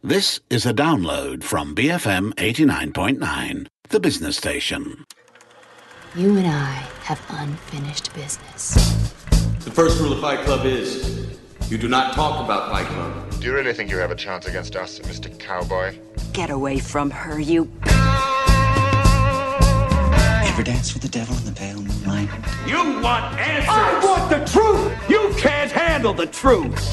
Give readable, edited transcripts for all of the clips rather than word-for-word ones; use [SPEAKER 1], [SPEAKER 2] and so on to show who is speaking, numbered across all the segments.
[SPEAKER 1] This is a download from BFM 89.9, the business station.
[SPEAKER 2] You and I have unfinished business.
[SPEAKER 3] The first rule of Fight Club is you do not talk about Fight Club.
[SPEAKER 4] Do you really think you have a chance against us, Mr. Cowboy?
[SPEAKER 5] Get away from her, you...
[SPEAKER 6] Ever dance with the devil in the pale moonlight?
[SPEAKER 3] You want answers!
[SPEAKER 7] I want the truth! You can't handle the truth!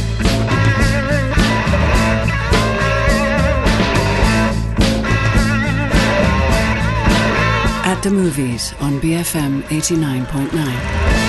[SPEAKER 8] At the movies on BFM 89.9.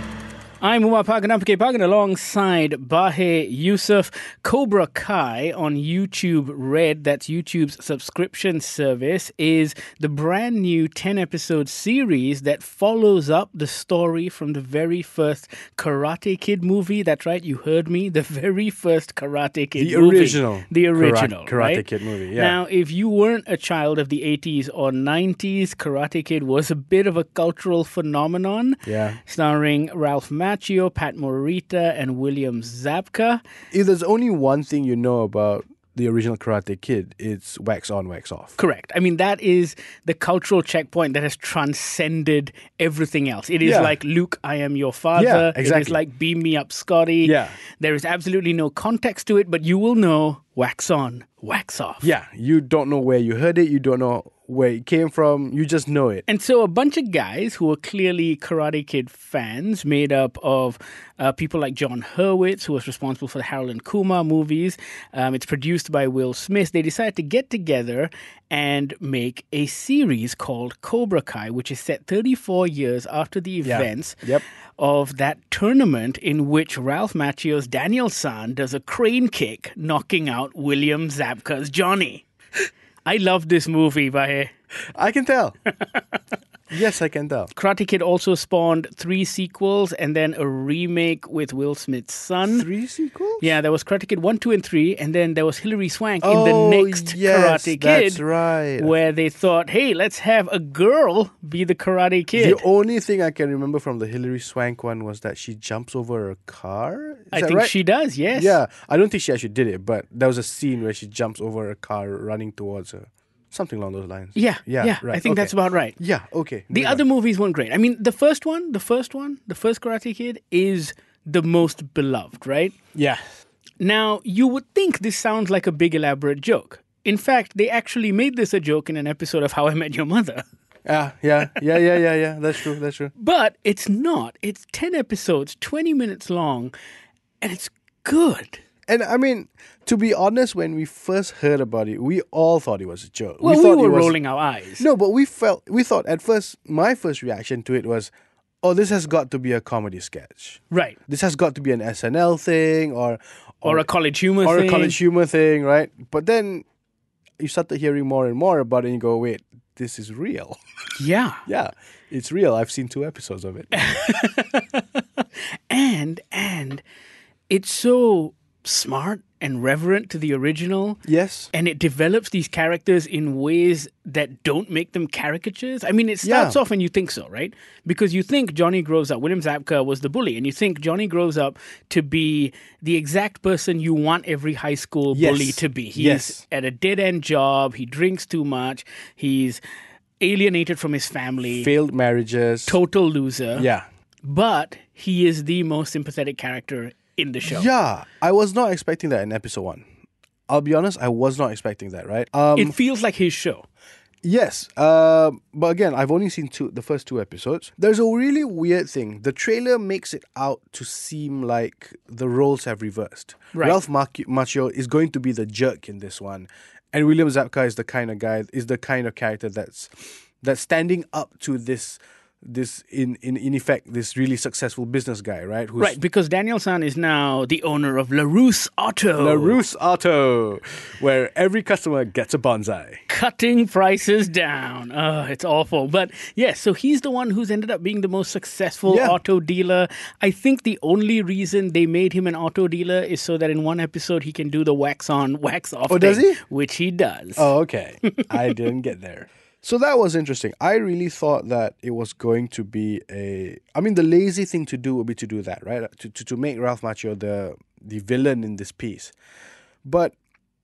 [SPEAKER 8] I'm Umar Paganapke Pagan alongside Bahe Yusuf. Cobra Kai on YouTube Red, that's YouTube's subscription service, is the brand new 10-episode series that follows up the story from the very first Karate Kid movie. That's right, you heard me. The very first Karate Kid movie. The original
[SPEAKER 9] Karate
[SPEAKER 8] right?
[SPEAKER 9] Kid movie, yeah.
[SPEAKER 8] Now, if you weren't a child of the 80s or 90s, Karate Kid was a bit of a cultural phenomenon.
[SPEAKER 9] Yeah.
[SPEAKER 8] Starring Ralph Macchio, Pat Morita, and William Zabka.
[SPEAKER 9] If there's only one thing you know about the original Karate Kid, it's wax on, wax off.
[SPEAKER 8] Correct. I mean, that is the cultural checkpoint that has transcended everything else. It is like, Luke, I am your father.
[SPEAKER 9] Yeah, exactly.
[SPEAKER 8] It is like, beam me up, Scotty.
[SPEAKER 9] Yeah.
[SPEAKER 8] There is absolutely no context to it, but you will know wax on, wax off.
[SPEAKER 9] Yeah, you don't know where you heard it, you don't know where it came from, you just know it.
[SPEAKER 8] And so a bunch of guys who are clearly Karate Kid fans, made up of people like John Hurwitz, who was responsible for the Harold and Kumar movies. It's produced by Will Smith. They decided to get together and make a series called Cobra Kai, which is set 34 years after the events of that tournament in which Ralph Macchio's Daniel San does a crane kick, knocking out William Zabka's Johnny. I love this movie, Bahe.
[SPEAKER 9] I can tell. Yes, I can tell.
[SPEAKER 8] Karate Kid also spawned 3 sequels and then a remake with Will Smith's son.
[SPEAKER 9] 3 sequels?
[SPEAKER 8] Yeah, there was Karate Kid 1, 2, and 3, and then there was Hilary Swank in the next Karate Kid.
[SPEAKER 9] That's right.
[SPEAKER 8] Where they thought, hey, let's have a girl be the Karate Kid.
[SPEAKER 9] The only thing I can remember from the Hilary Swank one was that she jumps over a car.
[SPEAKER 8] I think she does, yes.
[SPEAKER 9] Yeah, I don't think she actually did it, but there was a scene where she jumps over a car running towards her. Something along those lines.
[SPEAKER 8] Yeah,
[SPEAKER 9] right.
[SPEAKER 8] I think that's about right.
[SPEAKER 9] Yeah, okay.
[SPEAKER 8] The other movies weren't great. I mean, the first Karate Kid is the most beloved, right?
[SPEAKER 9] Yeah.
[SPEAKER 8] Now, you would think this sounds like a big elaborate joke. In fact, they actually made this a joke in an episode of How I Met Your Mother.
[SPEAKER 9] Yeah. That's true.
[SPEAKER 8] But it's not. It's 10 episodes, 20 minutes long, and it's good.
[SPEAKER 9] And I mean, to be honest, when we first heard about it, we all thought it was a joke.
[SPEAKER 8] Well, we were rolling our eyes.
[SPEAKER 9] No, but we thought at first, my first reaction to it was, oh, this has got to be a comedy sketch.
[SPEAKER 8] Right.
[SPEAKER 9] This has got to be an SNL thing or
[SPEAKER 8] a college humor thing.
[SPEAKER 9] Or a college humor thing, right? But then you started hearing more and more about it and you go, wait, this is real.
[SPEAKER 8] Yeah.
[SPEAKER 9] Yeah, it's real. I've seen 2 episodes of it.
[SPEAKER 8] and it's so smart and reverent to the original.
[SPEAKER 9] Yes.
[SPEAKER 8] And it develops these characters in ways that don't make them caricatures. I mean, it starts off and you think so, right? Because you think Johnny grows up, William Zabka was the bully, and you think Johnny grows up to be the exact person you want every high school bully to be. He's at a dead-end job, he drinks too much, he's alienated from his family.
[SPEAKER 9] Failed marriages.
[SPEAKER 8] Total loser.
[SPEAKER 9] Yeah.
[SPEAKER 8] But he is the most sympathetic character in the show.
[SPEAKER 9] Yeah, I was not expecting that in episode 1. I'll be honest, I was not expecting that, right?
[SPEAKER 8] It feels like his show.
[SPEAKER 9] Yes, but again, I've only seen the first 2 episodes. There's a really weird thing. The trailer makes it out to seem like the roles have reversed.
[SPEAKER 8] Right.
[SPEAKER 9] Ralph Macchio is going to be the jerk in this one, and William Zabka is the kind of character that's standing up to this in effect this really successful business guy, right?
[SPEAKER 8] Right, because Daniel San is now the owner of LaRousse Auto,
[SPEAKER 9] where every customer gets a bonsai,
[SPEAKER 8] cutting prices down. Oh, it's awful. But yes, so he's the one who's ended up being the most successful auto dealer. I think the only reason they made him an auto dealer is so that in one episode he can do the wax on, wax off thing,
[SPEAKER 9] does he?
[SPEAKER 8] Which he does.
[SPEAKER 9] Oh, okay. I didn't get there. So that was interesting. I really thought that it was going to be the lazy thing to do would be to do that, right? To make Ralph Macchio the villain in this piece. But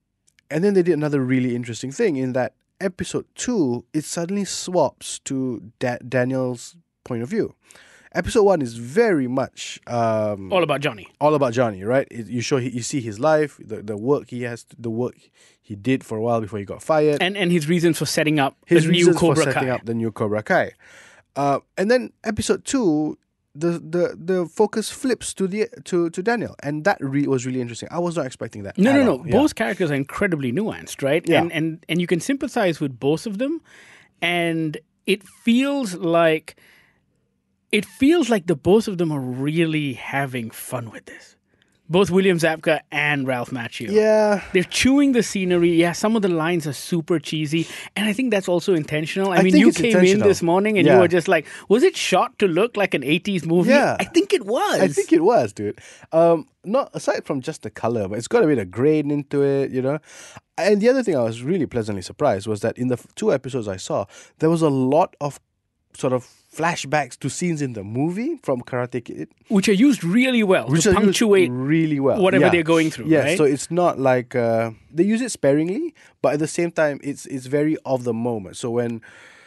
[SPEAKER 9] And then they did another really interesting thing in that episode 2, it suddenly swaps to Daniel's point of view. Episode 1 is very much
[SPEAKER 8] all about Johnny.
[SPEAKER 9] All about Johnny, right? You see his life, the work he has, the work he did for a while before he got fired,
[SPEAKER 8] and his reasons for setting up
[SPEAKER 9] his
[SPEAKER 8] the new
[SPEAKER 9] reasons
[SPEAKER 8] Cobra
[SPEAKER 9] for setting
[SPEAKER 8] Kai.
[SPEAKER 9] up the new Cobra Kai. And then episode 2, the focus flips to Daniel, and that was really interesting. I was not expecting that.
[SPEAKER 8] No.
[SPEAKER 9] Yeah.
[SPEAKER 8] Both characters are incredibly nuanced, right?
[SPEAKER 9] Yeah.
[SPEAKER 8] And you can sympathize with both of them, and it feels like the both of them are really having fun with this. Both William Zabka and Ralph Macchio.
[SPEAKER 9] Yeah.
[SPEAKER 8] They're chewing the scenery. Yeah, some of the lines are super cheesy. And I think that's also intentional. I mean,
[SPEAKER 9] think
[SPEAKER 8] you
[SPEAKER 9] it's
[SPEAKER 8] came in
[SPEAKER 9] intentional.
[SPEAKER 8] this morning and you were just like, was it shot to look like an 80s movie?
[SPEAKER 9] Yeah.
[SPEAKER 8] I think it was.
[SPEAKER 9] I think it was, dude. Not aside from just the color, but it's got a bit of grain into it, you know. And the other thing I was really pleasantly surprised was that in the 2 episodes I saw, there was a lot of sort of flashbacks to scenes in the movie from Karate Kid,
[SPEAKER 8] which are used really well to punctuate
[SPEAKER 9] really well
[SPEAKER 8] whatever they're going through.
[SPEAKER 9] Yeah,
[SPEAKER 8] right?
[SPEAKER 9] So it's not like they use it sparingly, but at the same time, it's very of the moment. So when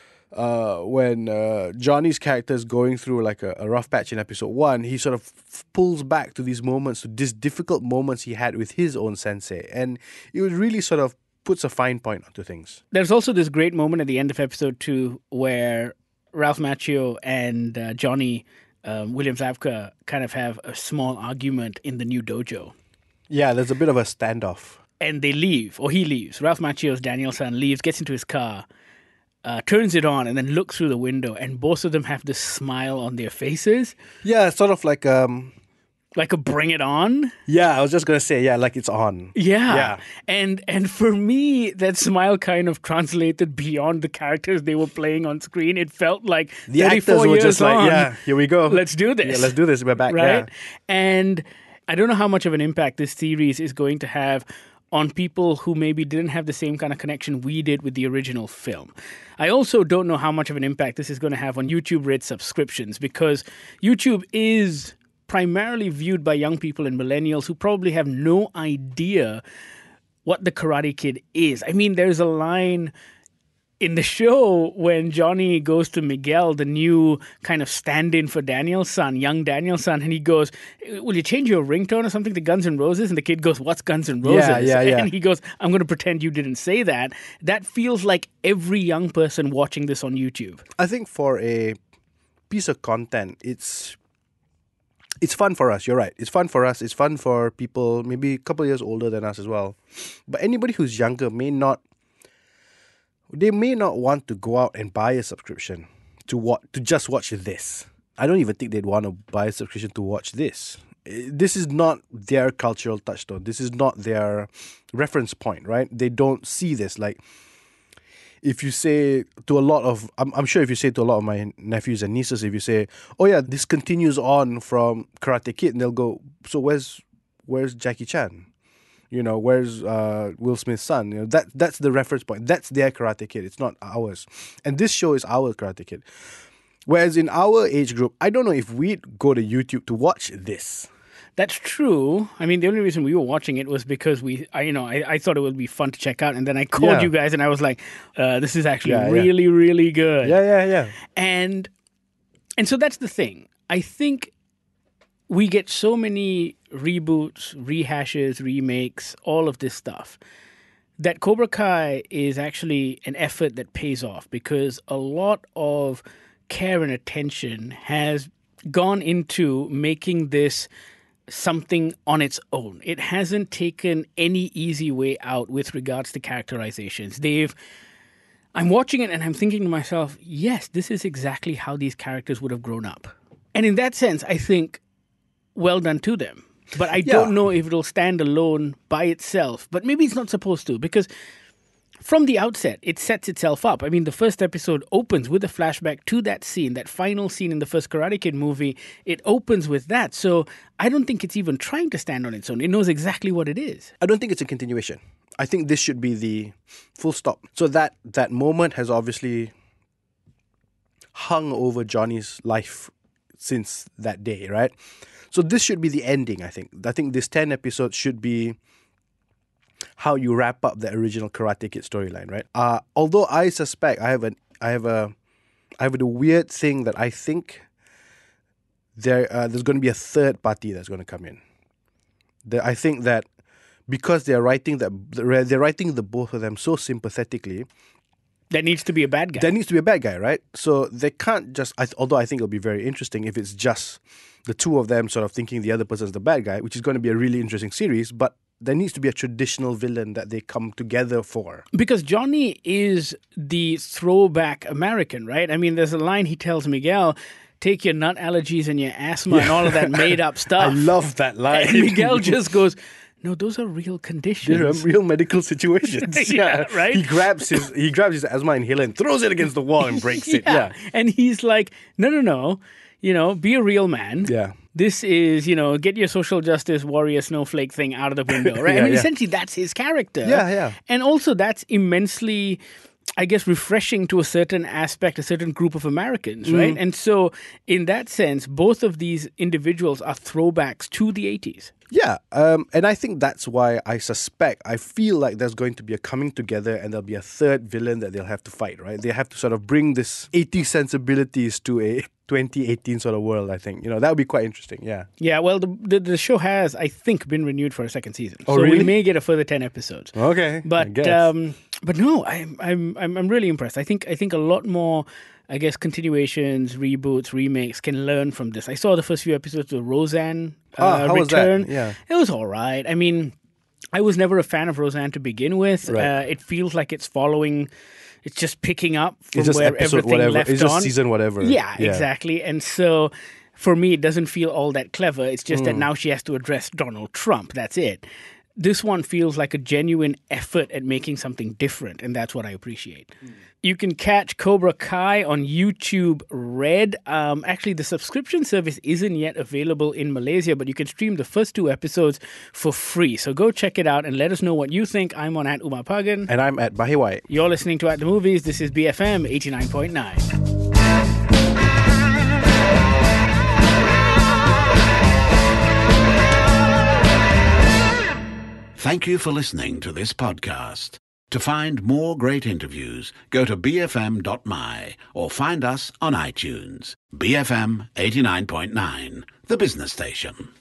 [SPEAKER 9] Johnny's character is going through like a rough patch in episode 1, he sort of pulls back to these moments, to these difficult moments he had with his own sensei, and it was really sort of puts a fine point onto things.
[SPEAKER 8] There's also this great moment at the end of episode 2 where Ralph Macchio and Johnny, William Zabka, kind of have a small argument in the new dojo.
[SPEAKER 9] Yeah, there's a bit of a standoff.
[SPEAKER 8] And they leave, or he leaves. Ralph Macchio's Daniel's son leaves, gets into his car, turns it on, and then looks through the window. And both of them have this smile on their faces.
[SPEAKER 9] Yeah, sort of like a
[SPEAKER 8] bring it on.
[SPEAKER 9] Yeah, I was just gonna say, like it's on.
[SPEAKER 8] Yeah. And for me, that smile kind of translated beyond the characters they were playing on screen. It felt like
[SPEAKER 9] the
[SPEAKER 8] 34
[SPEAKER 9] actors were
[SPEAKER 8] years
[SPEAKER 9] just
[SPEAKER 8] on,
[SPEAKER 9] like, yeah, here we go.
[SPEAKER 8] Let's do this.
[SPEAKER 9] Yeah, let's do this. We're back.
[SPEAKER 8] Right?
[SPEAKER 9] Yeah.
[SPEAKER 8] And I don't know how much of an impact this series is going to have on people who maybe didn't have the same kind of connection we did with the original film. I also don't know how much of an impact this is going to have on YouTube Red subscriptions, because YouTube is primarily viewed by young people and millennials who probably have no idea what the Karate Kid is. I mean, there's a line in the show when Johnny goes to Miguel, the new kind of stand-in for Daniel's son, young Daniel's son, and he goes, will you change your ringtone or something to Guns N' Roses? And the kid goes, what's Guns N' Roses?
[SPEAKER 9] Yeah.
[SPEAKER 8] And he goes, I'm going to pretend you didn't say that. That feels like every young person watching this on YouTube.
[SPEAKER 9] I think for a piece of content, it's fun for us. You're right. It's fun for us. It's fun for people maybe a couple of years older than us as well. But anybody who's younger may not want to go out and buy a subscription to just watch this. I don't even think they'd want to buy a subscription to watch this. This is not their cultural touchstone. This is not their reference point, right? They don't see this. Like, if you say to a lot of, I'm sure if you say to a lot of my nephews and nieces, if you say, oh yeah, this continues on from Karate Kid, and they'll go, so where's Jackie Chan? You know, where's Will Smith's son? You know, that's the reference point. That's their Karate Kid. It's not ours. And this show is our Karate Kid. Whereas in our age group, I don't know if we'd go to YouTube to watch this.
[SPEAKER 8] That's true. I mean, the only reason we were watching it was because I thought it would be fun to check out, and then I called you guys, and I was like, "This is actually really, really good."
[SPEAKER 9] Yeah.
[SPEAKER 8] And so that's the thing. I think we get so many reboots, rehashes, remakes, all of this stuff, that Cobra Kai is actually an effort that pays off, because a lot of care and attention has gone into making this something on its own. It hasn't taken any easy way out with regards to characterizations. I'm watching it and I'm thinking to myself, yes, this is exactly how these characters would have grown up. And in that sense, I think, well done to them. But I don't know if it'll stand alone by itself. But maybe it's not supposed to, because from the outset, it sets itself up. I mean, the first episode opens with a flashback to that scene, that final scene in the first Karate Kid movie. It opens with that. So I don't think it's even trying to stand on its own. It knows exactly what it is.
[SPEAKER 9] I don't think it's a continuation. I think this should be the full stop. So that moment has obviously hung over Johnny's life since that day, right? So this should be the ending, I think. I think this 10 episodes should be how you wrap up the original Karate Kid storyline, right? Although I suspect I have a weird thing that I think there's going to be a third party that's going to come in. I think that because they're writing the both of them so sympathetically.
[SPEAKER 8] That needs to be a bad guy.
[SPEAKER 9] There needs to be a bad guy, right? So they can't just... although I think it'll be very interesting if it's just the two of them sort of thinking the other person's the bad guy, which is going to be a really interesting series, but there needs to be a traditional villain that they come together for.
[SPEAKER 8] Because Johnny is the throwback American, right? I mean, there's a line he tells Miguel, take your nut allergies and your asthma and all of that made-up stuff.
[SPEAKER 9] I love that line.
[SPEAKER 8] And Miguel just goes... No, those are real conditions.
[SPEAKER 9] They're real medical situations.
[SPEAKER 8] Yeah, right?
[SPEAKER 9] He grabs his asthma inhaler and throws it against the wall and breaks it. Yeah.
[SPEAKER 8] And he's like, no. Be a real man.
[SPEAKER 9] Yeah.
[SPEAKER 8] This is, get your social justice warrior snowflake thing out of the window, right? Essentially, that's his character.
[SPEAKER 9] Yeah.
[SPEAKER 8] And also, that's immensely, I guess, refreshing to a certain aspect, a certain group of Americans, right? And so, in that sense, both of these individuals are throwbacks to the 80s.
[SPEAKER 9] Yeah, and I think that's why I feel like there's going to be a coming together and there'll be a third villain that they'll have to fight, right? They have to sort of bring this 80s sensibilities to a 2018 sort of world, I think. That would be quite interesting, yeah. Yeah,
[SPEAKER 8] well, the show has, I think, been renewed for a second season.
[SPEAKER 9] Oh,
[SPEAKER 8] so
[SPEAKER 9] really?
[SPEAKER 8] we may get a further 10 episodes.
[SPEAKER 9] Okay,
[SPEAKER 8] but no, I'm really impressed. I think a lot more... I guess continuations, reboots, remakes can learn from this. I saw the first few episodes of Roseanne
[SPEAKER 9] how
[SPEAKER 8] return.
[SPEAKER 9] was that? Yeah.
[SPEAKER 8] It was all right. I mean, I was never a fan of Roseanne to begin with.
[SPEAKER 9] Right.
[SPEAKER 8] It feels like it's just picking up from
[SPEAKER 9] It's just
[SPEAKER 8] where
[SPEAKER 9] episode
[SPEAKER 8] everything
[SPEAKER 9] whatever.
[SPEAKER 8] left
[SPEAKER 9] It's just
[SPEAKER 8] on.
[SPEAKER 9] season whatever.
[SPEAKER 8] Yeah, exactly. And so for me, it doesn't feel all that clever. It's just that now she has to address Donald Trump. That's it. This one feels like a genuine effort at making something different, and that's what I appreciate. You can catch Cobra Kai on YouTube Red. Actually, the subscription service isn't yet available in Malaysia, but you can stream the first 2 episodes for free. So go check it out and let us know what you think. I'm on at Umar Pagan.
[SPEAKER 9] And I'm at Bahiwai.
[SPEAKER 8] You're listening to At The Movies. This is BFM 89.9.
[SPEAKER 1] Thank you for listening to this podcast. To find more great interviews, go to bfm.my or find us on iTunes. BFM 89.9, the business station.